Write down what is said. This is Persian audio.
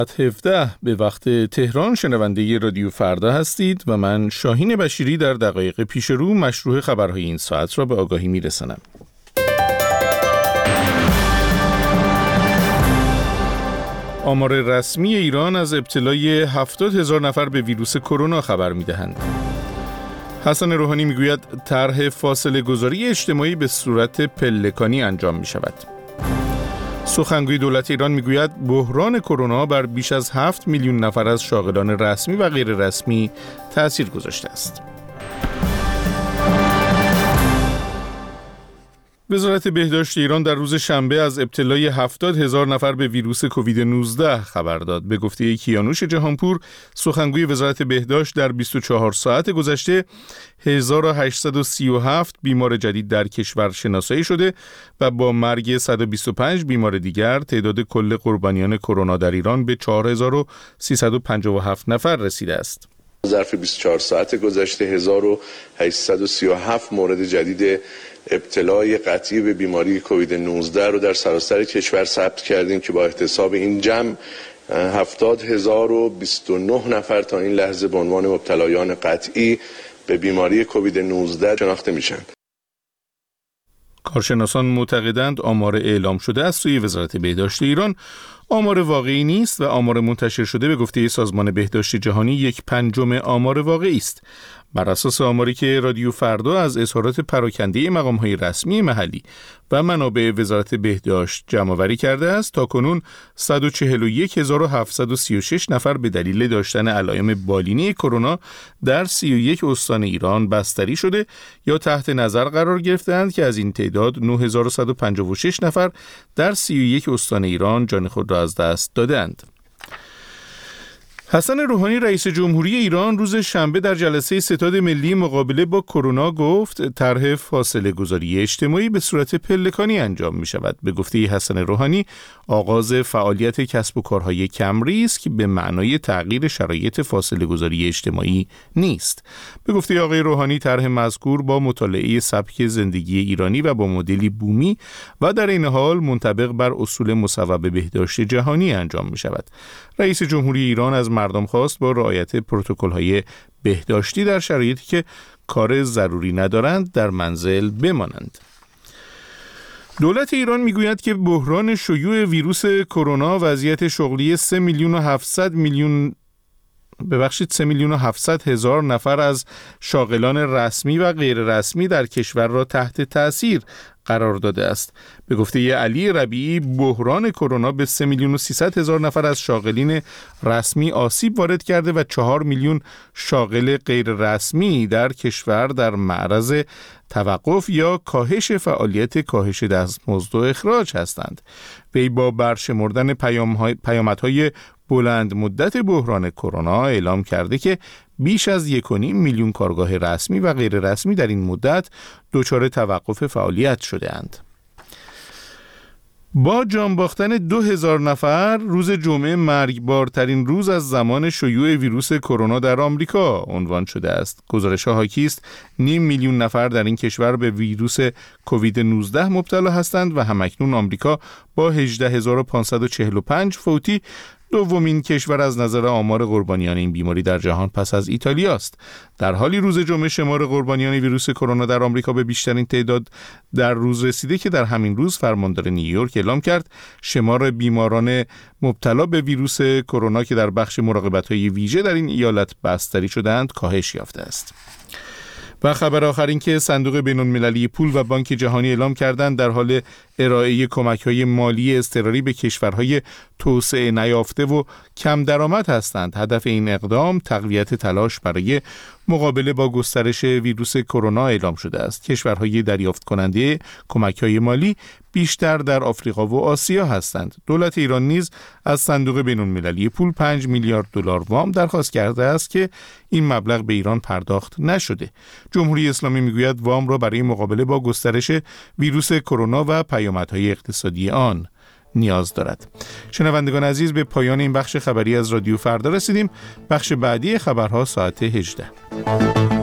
17 به وقت تهران شنونده رادیو فردا هستید و من شاهین بشیری در دقایق پیش رو مشروع خبرهای این ساعت را به آگاهی میرسانم. آمار رسمی ایران از ابتلای 70,000 نفر به ویروس کرونا خبر می‌دهند. حسن روحانی میگوید طرح فاصله گذاری اجتماعی به صورت پلکانی انجام می‌شود. سخنگوی دولت ایران میگوید بحران کرونا بر بیش از 7 میلیون نفر از شاغلان رسمی و غیر رسمی تأثیر گذاشته است. وزارت بهداشت ایران در روز شنبه از ابتلای 70,000 نفر به ویروس کووید 19 خبر داد. به گفته کیانوش جهانپور، سخنگوی وزارت بهداشت، در 24 ساعت گذشته 1837 بیمار جدید در کشور شناسایی شده و با مرگ 125 بیمار دیگر تعداد کل قربانیان کرونا در ایران به 4357 نفر رسیده است. ظرف 24 ساعت گذشته 1837 مورد جدید ابتلای قطعی به بیماری کووید 19 رو در سراسر کشور ثبت کردیم که با احتساب این جمع 70,029 نفر تا این لحظه به عنوان مبتلایان قطعی به بیماری کووید 19 شناخته میشن. کارشناسان معتقدند آمار اعلام شده از سوی وزارت بهداشت ایران آمار واقعی نیست و آمار منتشر شده به گفته سازمان بهداشت جهانی 1/5 آمار واقعی است. بر اساس آماری که رادیو فردا از اظهارات پراکنده مقام‌های رسمی محلی و منابع وزارت بهداشت جمع‌آوری کرده است، تاکنون 141,736 نفر به دلیل داشتن علائم بالینی کرونا در 31 استان ایران بستری شده یا تحت نظر قرار گرفتند که از این تعداد 9,156 نفر در 31 استان ایران جان خود را از دست دادند. حسن روحانی رئیس جمهوری ایران روز شنبه در جلسه ستاد ملی مقابله با کرونا گفت طرح فاصله گذاری اجتماعی به صورت پلکانی انجام می شود. به گفته حسن روحانی آغاز فعالیت کسب و کارهای کم‌ریسک به معنای تغییر شرایط فاصله گذاری اجتماعی نیست. به گفته آقای روحانی طرح مذکور با مطالعه سبک زندگی ایرانی و با مدلی بومی و در این حال منطبق بر اصول مصوب بهداشت جهانی انجام می شود. رئیس جمهوری ایران از مردم خواست با رعایت پروتکل‌های بهداشتی در شرایطی که کار ضروری ندارند در منزل بمانند. دولت ایران میگوید که بحران شیوع ویروس کرونا وضعیت شغلی 3,700,000 نفر از شاغلان رسمی و غیر رسمی در کشور را تحت تأثیر قرار داده است. به گفته علی ربیعی بحران کرونا به 3,300,000 نفر از شاغلین رسمی آسیب وارد کرده و 4 میلیون شاغل غیر رسمی در کشور در معرض توقف یا کاهش فعالیت کاهش دستمزد و اخراج هستند. وی با برشمردن پیامدهای بلند مدت بحران کرونا اعلام کرده که بیش از 1.5 میلیون کارگاه رسمی و غیر رسمی در این مدت دچار توقف فعالیت شده‌اند. با جان باختن 2,000 نفر روز جمعه مرگبارترین روز از زمان شیوع ویروس کرونا در آمریکا عنوان شده است. گزارش‌ها حاکی است 500,000 نفر در این کشور به ویروس کووید 19 مبتلا هستند و همکنون آمریکا با 18,545 فوتی دومین کشور از نظر آمار قربانیان این بیماری در جهان پس از ایتالیا است. در حالی روز جمعه شمار قربانیان ویروس کرونا در آمریکا به بیشترین تعداد در روز رسیده که در همین روز فرماندار نیویورک اعلام کرد شمار بیماران مبتلا به ویروس کرونا که در بخش مراقبت‌های ویژه در این ایالت بستری شدند کاهش یافته است. و خبر آخر این که صندوق بین‌المللی پول و بانک جهانی اعلام کردند در حال ارائه کمک‌های مالی اضطراری به کشورهای توسعه نیافته و کم درآمد هستند. هدف این اقدام تقویت تلاش برای مقابله با گسترش ویروس کرونا اعلام شده است. کشورهای دریافت کننده کمک‌های مالی بیشتر در آفریقا و آسیا هستند. دولت ایران نیز از صندوق بین‌المللی پول 5 میلیارد دلار وام درخواست کرده است که این مبلغ به ایران پرداخت نشده. جمهوری اسلامی میگوید وام را برای مقابله با گسترش ویروس کرونا و پیامدهای اقتصادی آن نیاز دارد. شنوندگان عزیز، به پایان این بخش خبری از رادیو فردا رسیدیم. بخش بعدی خبرها ساعت 18.